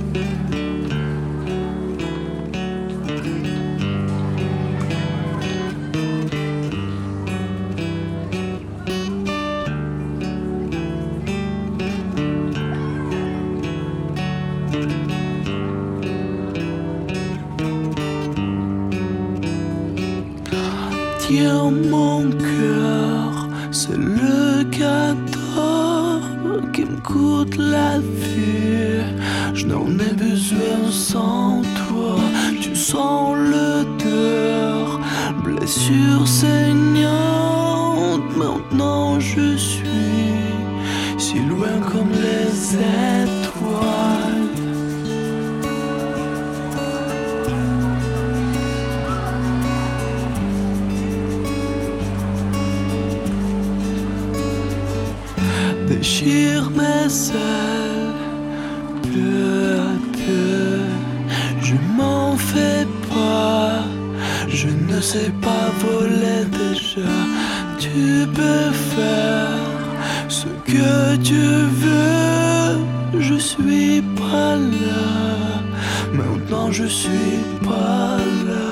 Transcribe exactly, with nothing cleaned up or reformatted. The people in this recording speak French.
Tiens mon cœur, c'est le cadeau qui me coûte la vie. Je n'en ai besoin sans toi. Tu sens l'odeur, blessure saignante. Maintenant je suis si loin comme les étoiles. Déchire mes ailes, peu à peu, je m'en fais pas, je ne sais pas voler déjà. Tu peux faire ce que tu veux, je suis pas là, maintenant je suis pas là.